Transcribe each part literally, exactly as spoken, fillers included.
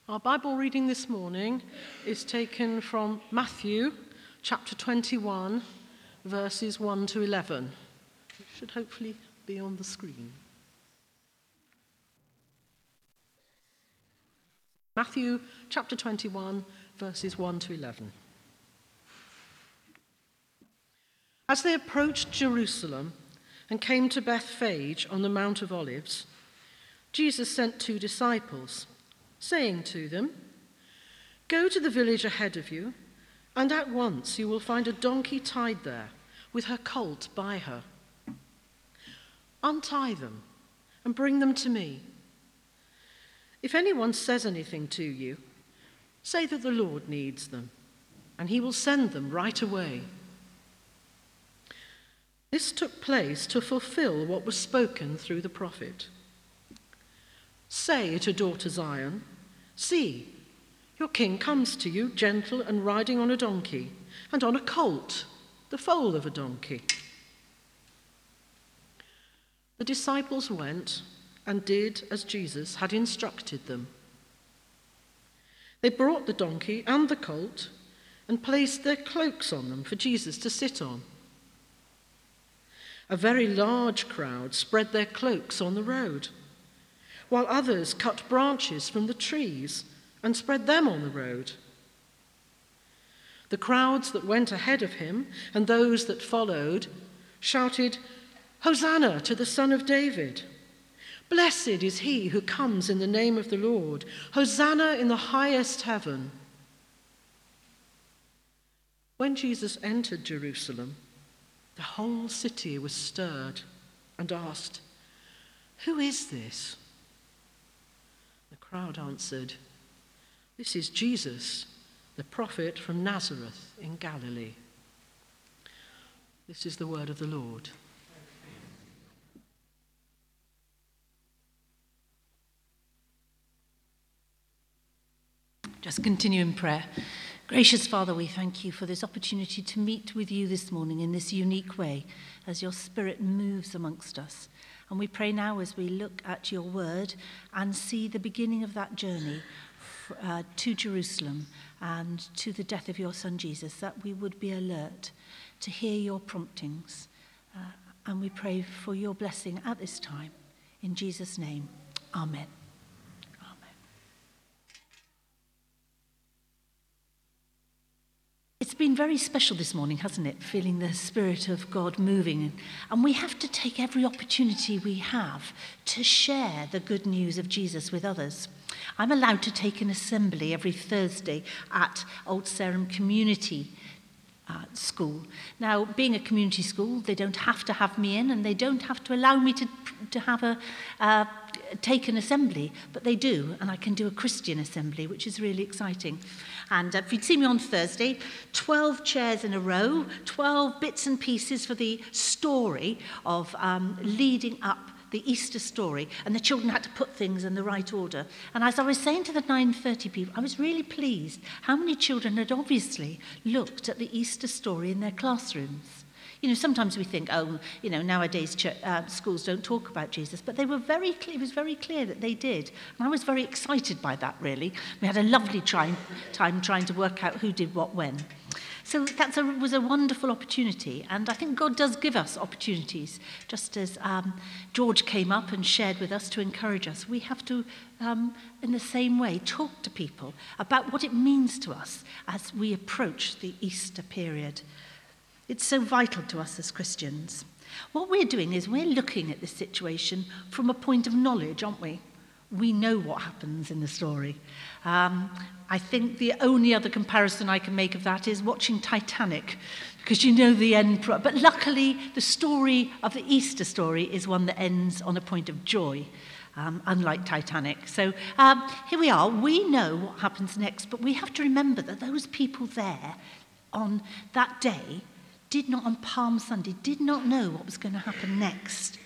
Our Bible reading this morning is taken from Matthew chapter twenty-one, verses one to eleven. It should hopefully be on the screen. Matthew chapter twenty-one, verses one to eleven. As they approached Jerusalem and came to Bethphage on the Mount of Olives, Jesus sent two disciples, saying to them, "Go to the village ahead of you, and at once you will find a donkey tied there, with her colt by her. Untie them and bring them to me. If anyone says anything to you, say that the Lord needs them, and he will send them right away." This took place to fulfill what was spoken through the prophet. "Say to daughter Zion, see, your king comes to you, gentle and riding on a donkey, and on a colt, the foal of a donkey." The disciples went and did as Jesus had instructed them. They brought the donkey and the colt and placed their cloaks on them for Jesus to sit on. A very large crowd spread their cloaks on the road, while others cut branches from the trees and spread them on the road. The crowds that went ahead of him and those that followed shouted, "Hosanna to the Son of David! Blessed is he who comes in the name of the Lord! Hosanna in the highest heaven!" When Jesus entered Jerusalem, the whole city was stirred and asked, "Who is this?" The crowd answered, "This is Jesus, the prophet from Nazareth in Galilee." This is the word of the Lord. Just continue in prayer. Gracious Father, we thank you for this opportunity to meet with you this morning in this unique way as your Spirit moves amongst us. And we pray now as we look at your word and see the beginning of that journey uh, to Jerusalem and to the death of your Son Jesus, that we would be alert to hear your promptings. Uh, and we pray for your blessing at this time. In Jesus' name, amen. It's been very special this morning, hasn't it? Feeling the Spirit of God moving. And we have to take every opportunity we have to share the good news of Jesus with others. I'm allowed to take an assembly every Thursday at Old Sarum Community uh, School. Now, being a community school, they don't have to have me in, and they don't have to allow me to, to have a... Uh, take an assembly, but they do, and I can do a Christian assembly, which is really exciting. And uh, if you'd see me on Thursday, twelve chairs in a row, twelve bits and pieces for the story of um, leading up the Easter story, and the children had to put things in the right order. And as I was saying to the nine thirty people, I was really pleased how many children had obviously looked at the Easter story in their classrooms. You know, sometimes we think, oh, you know, nowadays ch- uh, schools don't talk about Jesus, but they were very clear, it was very clear that they did. And I was very excited by that, really. We had a lovely try- time trying to work out who did what when. So that was a wonderful opportunity, and I think God does give us opportunities, just as um, George came up and shared with us to encourage us. We have to, um, in the same way, talk to people about what it means to us as we approach the Easter period. It's so vital to us as Christians. What we're doing is we're looking at this situation from a point of knowledge, aren't we? We know what happens in the story. Um, I think the only other comparison I can make of that is watching Titanic, because you know the end. Pro- but luckily, the story of the Easter story is one that ends on a point of joy, um, unlike Titanic. So um, here we are. We know what happens next, but we have to remember that those people there on that day did not, on Palm Sunday, did not know what was going to happen next.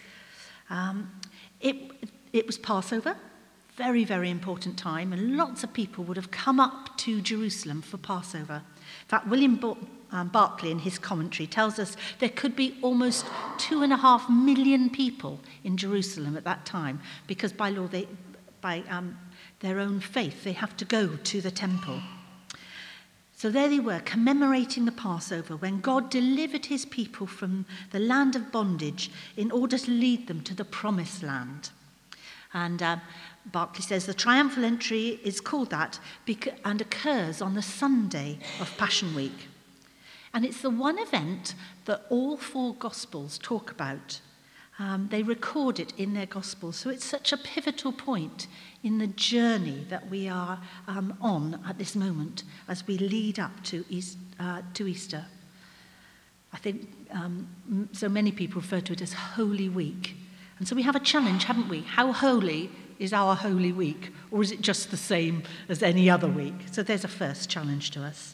Um, it, it was Passover, very, very important time, and lots of people would have come up to Jerusalem for Passover. In fact, William Bar- um, Barclay, in his commentary, tells us there could be almost two and a half million people in Jerusalem at that time, because by law, they, by um, their own faith. They have to go to the temple. So there they were, commemorating the Passover, when God delivered his people from the land of bondage in order to lead them to the promised land. And uh, Barclay says the triumphal entry is called that because, and occurs on the Sunday of Passion Week. And it's the one event that all four Gospels talk about. Um, they record it in their Gospels. So it's such a pivotal point in the journey that we are um, on at this moment as we lead up to, East, uh, to Easter. I think um, so many people refer to it as Holy Week. And so we have a challenge, haven't we? How holy is our Holy Week? Or is it just the same as any other week? So there's a first challenge to us.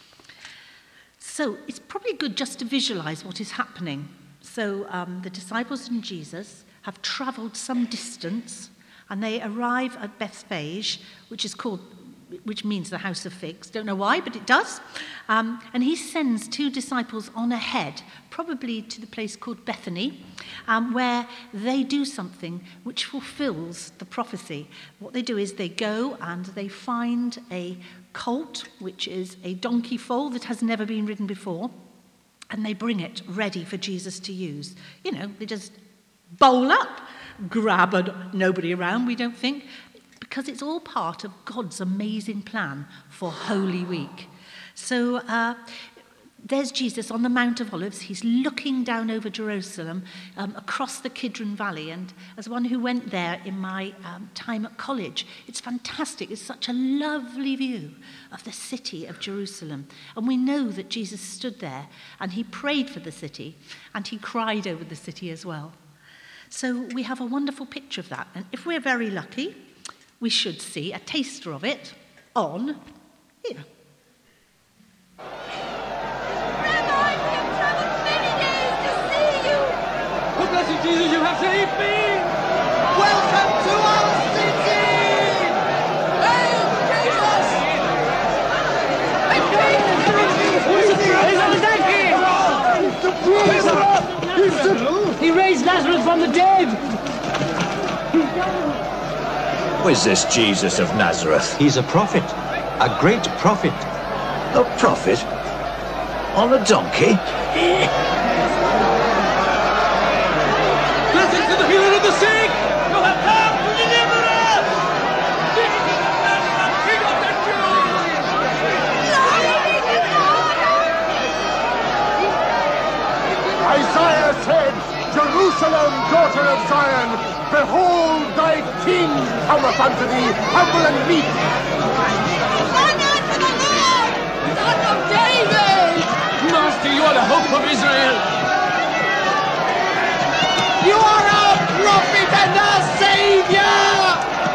So it's probably good just to visualize what is happening. So um, the disciples and Jesus have travelled some distance, and they arrive at Bethphage, which is called, which means the house of figs. Don't know why, but it does. Um, and he sends two disciples on ahead, probably to the place called Bethany, um, where they do something which fulfills the prophecy. What they do is they go and they find a colt, which is a donkey foal that has never been ridden before, and they bring it ready for Jesus to use. You know, they just bowl up, grab a, nobody around, we don't think, because it's all part of God's amazing plan for Holy Week. So uh, there's Jesus on the Mount of Olives. He's looking down over Jerusalem um, across the Kidron Valley. And as one who went there in my um, time at college, it's fantastic. It's such a lovely view of the city of Jerusalem. And we know that Jesus stood there and he prayed for the city and he cried over the city as well. So we have a wonderful picture of that. And if we're very lucky, we should see a taster of it on here. Rabbi, we have traveled many days to see you. Oh, blessed Jesus, you have saved me! Welcome to our city! Hey, Jesus! He raised Lazarus from the dead! Who is this Jesus of Nazareth? He's a prophet, a great prophet. A prophet? On a donkey? Blessed to the healer of the sick! You have come to deliver us! Jesus of Nazareth, King of the Jews! Isaiah said, Jerusalem, daughter of Zion, behold, thy king cometh unto thee, humble and meek. Run unto the Lord, Son of David! Master, you are the hope of Israel! You are our prophet and our savior!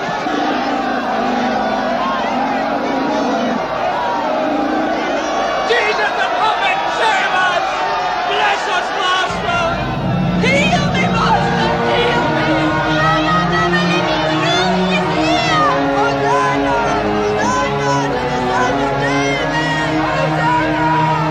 Jesus the prophet, save us! Bless us, Master! Heal me, Master, heal me! Lion of the living truth is here! Hosanna! Hosanna to the Son of David! Hosanna!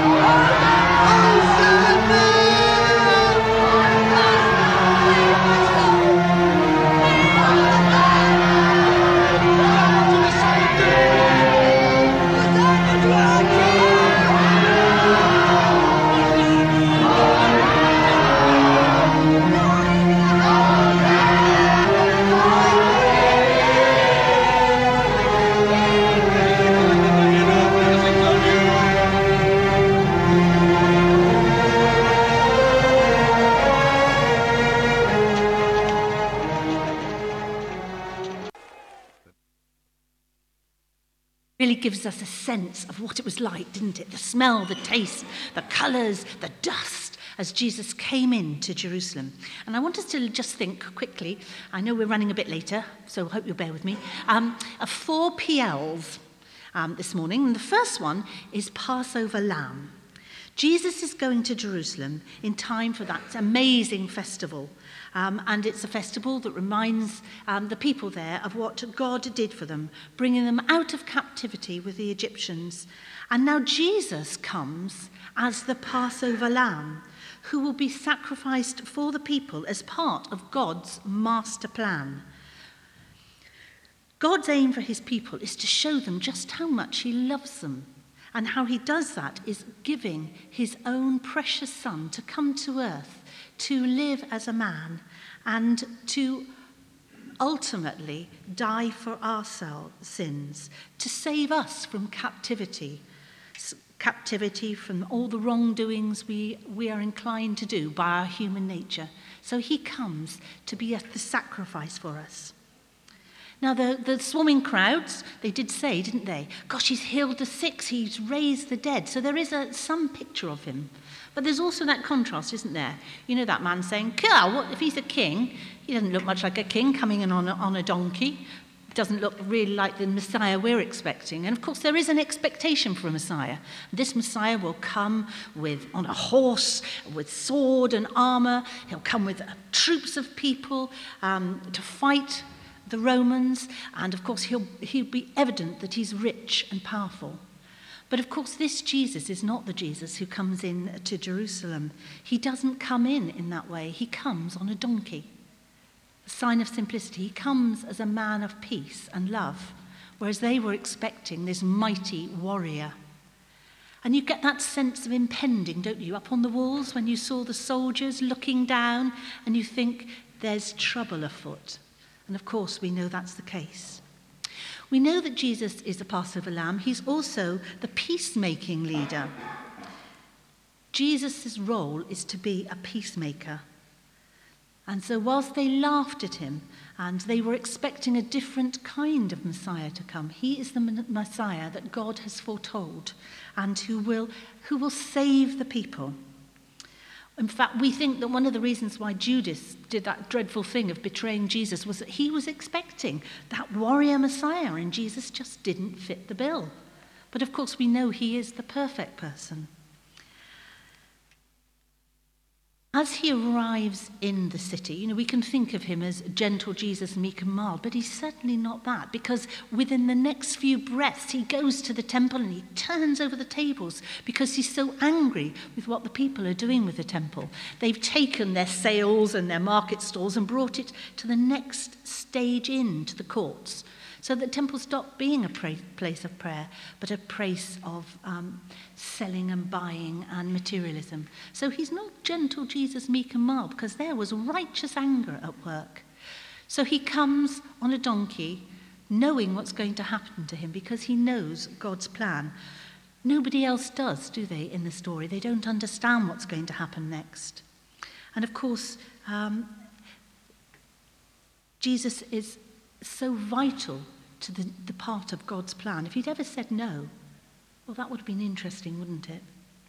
Hosanna to our Really gives us a sense of what it was like, didn't it? The smell, the taste, the colours, the dust as Jesus came into Jerusalem. And I want us to just think quickly, I know we're running a bit later, so I hope you'll bear with me, um, of four P Ls um, this morning. And the first one is Passover lamb. Jesus is going to Jerusalem in time for that amazing festival. Um, and it's a festival that reminds um, the people there of what God did for them, bringing them out of captivity with the Egyptians. And now Jesus comes as the Passover lamb, who will be sacrificed for the people as part of God's master plan. God's aim for his people is to show them just how much he loves them. And how he does that is giving his own precious son to come to earth, to live as a man, and to ultimately die for our sins, to save us from captivity, captivity from all the wrongdoings we, we are inclined to do by our human nature. So he comes to be the sacrifice for us. Now, the, the swarming crowds, they did say, didn't they? Gosh, he's healed the sick, he's raised the dead. So there is a, some picture of him. But there's also that contrast, isn't there? You know that man saying, "Cool, what if he's a king? He doesn't look much like a king coming in on a, on a donkey. Doesn't look really like the Messiah we're expecting." And of course, there is an expectation for a Messiah. This Messiah will come with on a horse, with sword and armor. He'll come with uh, troops of people um, to fight the Romans, and of course he'll, he'll be evident that he's rich and powerful. But of course this Jesus is not the Jesus who comes in to Jerusalem. He doesn't come in in that way. He comes on a donkey, a sign of simplicity. He comes as a man of peace and love, whereas they were expecting this mighty warrior. And you get that sense of impending, don't you, up on the walls when you saw the soldiers looking down and you think there's trouble afoot. And of course, we know that's the case. We know that Jesus is the Passover lamb. He's also the peacemaking leader. Jesus' role is to be a peacemaker. And so whilst they laughed at him and they were expecting a different kind of Messiah to come, he is the Messiah that God has foretold and who will, who will save the people. In fact, we think that one of the reasons why Judas did that dreadful thing of betraying Jesus was that he was expecting that warrior Messiah, and Jesus just didn't fit the bill. But of course, we know he is the perfect person. As he arrives in the city, you know, we can think of him as gentle Jesus, meek and mild, but he's certainly not that, because within the next few breaths, he goes to the temple and he turns over the tables because he's so angry with what the people are doing with the temple. They've taken their sales and their market stalls and brought it to the next stage into the courts, so that the temple stopped being a pra- place of prayer, but a place of um, selling and buying and materialism. So he's not gentle Jesus, meek and mild, because there was righteous anger at work. So he comes on a donkey, knowing what's going to happen to him, because he knows God's plan. Nobody else does, do they, in the story? They don't understand what's going to happen next. And of course, um, Jesus is so vital to the, the part of God's plan. If he'd ever said no, well, that would have been interesting, wouldn't it?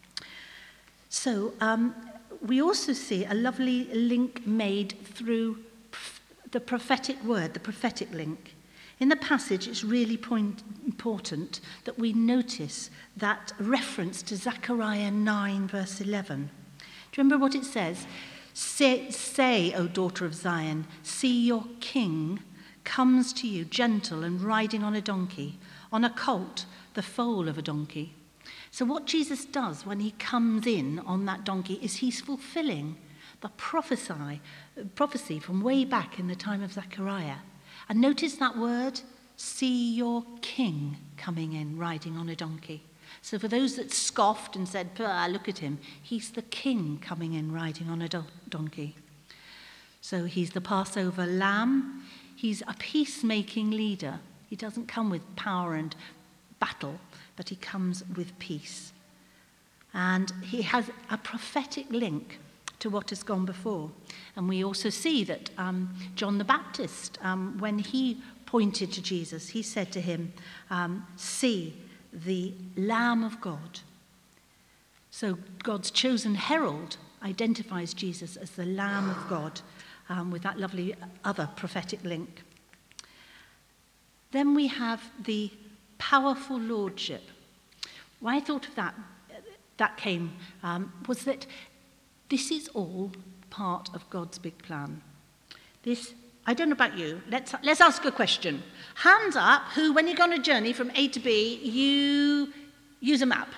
So um, we also see a lovely link made through the prophetic word, the prophetic link. In the passage, it's really point, important that we notice that reference to Zechariah nine, verse eleven. Do you remember what it says? Say, say, O daughter of Zion, see your king comes to you gentle and riding on a donkey, on a colt, the foal of a donkey. So what Jesus does when he comes in on that donkey is he's fulfilling the prophesy, prophecy from way back in the time of Zechariah. And notice that word, see your king coming in riding on a donkey. So for those that scoffed and said, ah, look at him, he's the king coming in riding on a do- donkey. So he's the Passover lamb. He's a peacemaking leader. He doesn't come with power and battle, but he comes with peace. And he has a prophetic link to what has gone before. And we also see that um, John the Baptist, um, when he pointed to Jesus, he said to him, um, see the Lamb of God. So God's chosen herald identifies Jesus as the Lamb of God, um, with that lovely other prophetic link. Then we have the powerful lordship. Why I thought of that, that came, um, was that this is all part of God's big plan. This, I don't know about you, let's, let's ask a question. Hands up who, when you go on a journey from A to B, you use a map.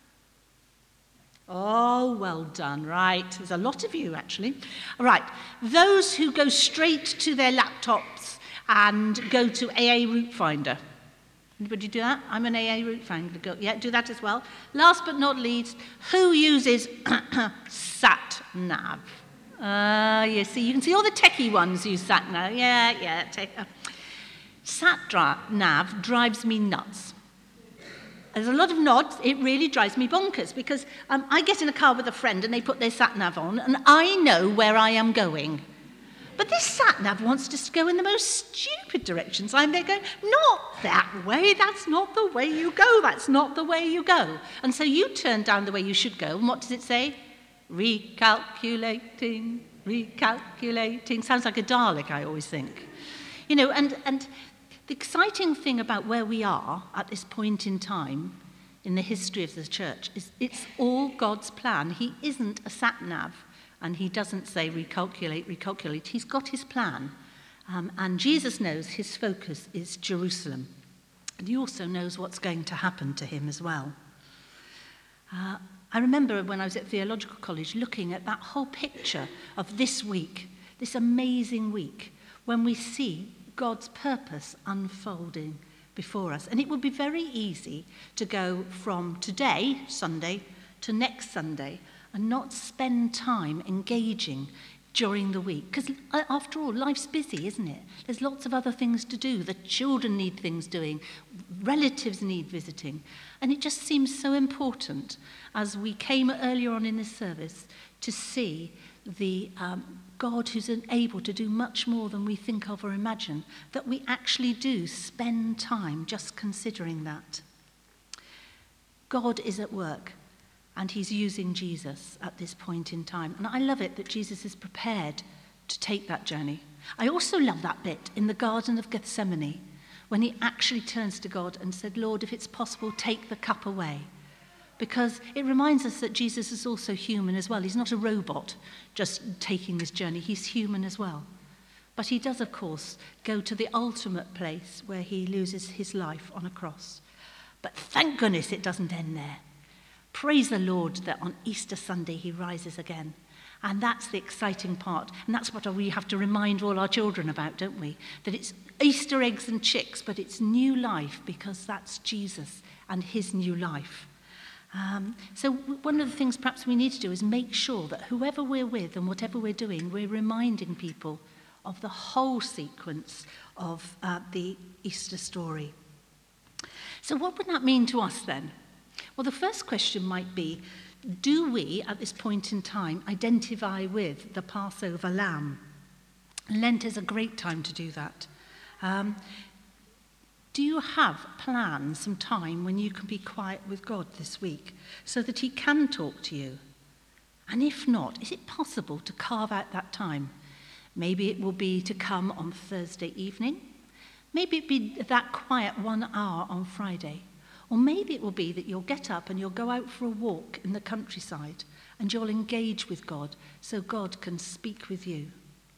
Oh, well done, right. There's a lot of you, actually. All right, those who go straight to their laptops and go to A A Route Finder. Anybody do that? I'm an A A Route Finder. Go, yeah, do that as well. Last but not least, who uses Sat Nav? Uh, you see, you can see all the techie ones use Sat Nav. Yeah, yeah. Tech, uh. Sat Nav drives me nuts. There's a lot of nods. It really drives me bonkers because um, I get in a car with a friend and they put their Sat Nav on and I know where I am going. But this sat-nav wants us to go in the most stupid directions. I'm there going, not that way, that's not the way you go, that's not the way you go. And so you turn down the way you should go, and what does it say? Recalculating, recalculating. Sounds like a Dalek, I always think. You know, and, and the exciting thing about where we are at this point in time in the history of the church is it's all God's plan. He isn't a sat-nav. And he doesn't say recalculate, recalculate. He's got his plan. Um, and Jesus knows his focus is Jerusalem. And he also knows what's going to happen to him as well. Uh, I remember when I was at theological college looking at that whole picture of this week, this amazing week, when we see God's purpose unfolding before us. And it would be very easy to go from today, Sunday, to next Sunday, and not spend time engaging during the week. Because after all, life's busy, isn't it? There's lots of other things to do. The children need things doing. Relatives need visiting. And it just seems so important, as we came earlier on in this service, to see the um, God who's able to do much more than we think of or imagine, that we actually do spend time just considering that. God is at work. And he's using Jesus at this point in time. And I love it that Jesus is prepared to take that journey. I also love that bit in the Garden of Gethsemane when he actually turns to God and said, Lord, if it's possible, take the cup away. Because it reminds us that Jesus is also human as well. He's not a robot just taking this journey. He's human as well. But he does, of course, go to the ultimate place where he loses his life on a cross. But thank goodness it doesn't end there. Praise the Lord that on Easter Sunday he rises again. And that's the exciting part. And that's what we have to remind all our children about, don't we? That it's Easter eggs and chicks, but it's new life because that's Jesus and his new life. Um, so one of the things perhaps we need to do is make sure that whoever we're with and whatever we're doing, we're reminding people of the whole sequence of uh, the Easter story. So what would that mean to us then? Well, the first question might be, do we, at this point in time, identify with the Passover lamb? Lent is a great time to do that. Um, do you have planned some time when you can be quiet with God this week so that he can talk to you? And if not, is it possible to carve out that time? Maybe it will be to come on Thursday evening. Maybe it be that quiet one hour on Friday. Or maybe it will be that you'll get up and you'll go out for a walk in the countryside and you'll engage with God so God can speak with you.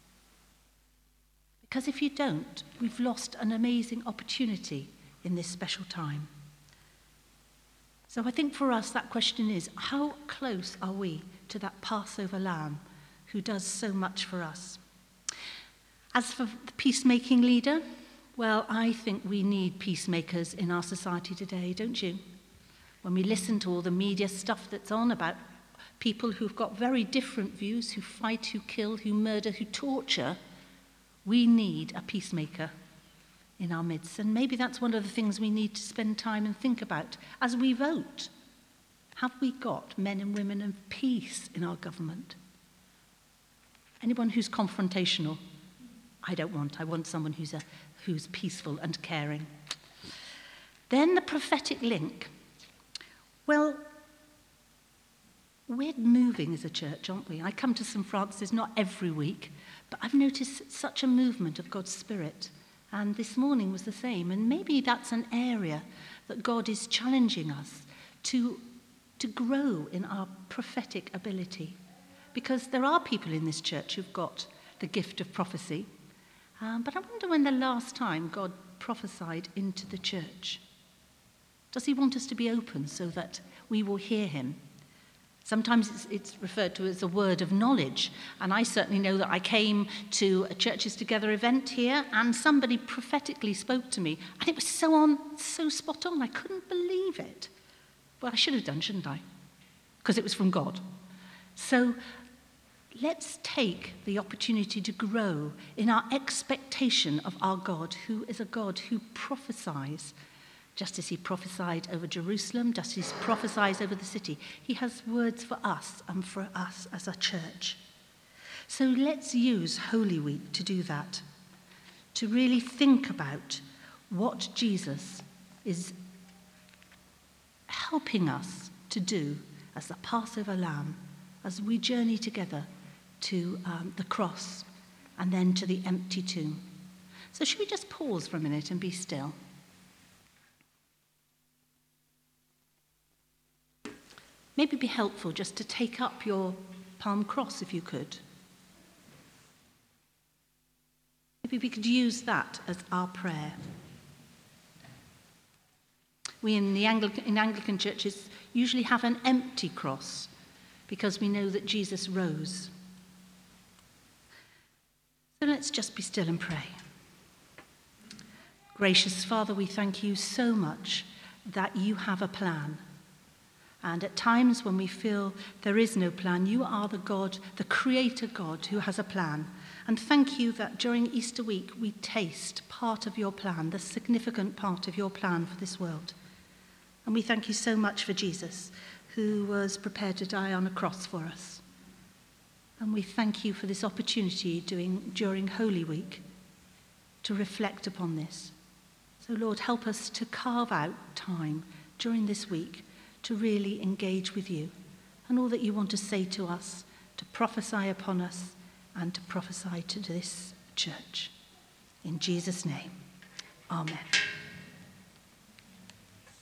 Because if you don't, we've lost an amazing opportunity in this special time. So I think for us that question is, how close are we to that Passover lamb who does so much for us? As for the peacemaking leader, well, I think we need peacemakers in our society today, don't you? When we listen to all the media stuff that's on about people who've got very different views, who fight, who kill, who murder, who torture, we need a peacemaker in our midst. And maybe that's one of the things we need to spend time and think about as we vote. Have we got men and women of peace in our government? Anyone who's confrontational, I don't want. I want someone who's a who's peaceful and caring. Then the prophetic link. Well, we're moving as a church, aren't we? I come to Saint Francis not every week, but I've noticed such a movement of God's Spirit. And this morning was the same. And maybe that's an area that God is challenging us to, to grow in our prophetic ability. Because there are people in this church who've got the gift of prophecy. Um, but I wonder when the last time God prophesied into the church. Does he want us to be open so that we will hear him? Sometimes it's, it's referred to as a word of knowledge. And I certainly know that I came to a Churches Together event here and somebody prophetically spoke to me. And it was so on, so spot on. I couldn't believe it. Well, I should have done, shouldn't I? Because it was from God. So let's take the opportunity to grow in our expectation of our God, who is a God who prophesies. Just as he prophesied over Jerusalem, just as he prophesies over the city, he has words for us and for us as a church. So let's use Holy Week to do that, to really think about what Jesus is helping us to do as the Passover lamb, as we journey together to um, the cross and then to the empty tomb. So should we just pause for a minute and be still? Maybe it'd be helpful just to take up your palm cross if you could. Maybe we could use that as our prayer. We in the Anglican, in Anglican churches usually have an empty cross because we know that Jesus rose. So let's just be still and pray. Gracious Father, we thank you so much that you have a plan. And at times when we feel there is no plan, you are the God, the creator God who has a plan. And thank you that during Easter week we taste part of your plan, the significant part of your plan for this world. And we thank you so much for Jesus, who was prepared to die on a cross for us. And we thank you for this opportunity doing, during Holy Week to reflect upon this. So Lord, help us to carve out time during this week to really engage with you and all that you want to say to us, to prophesy upon us and to prophesy to this church. In Jesus' name, amen.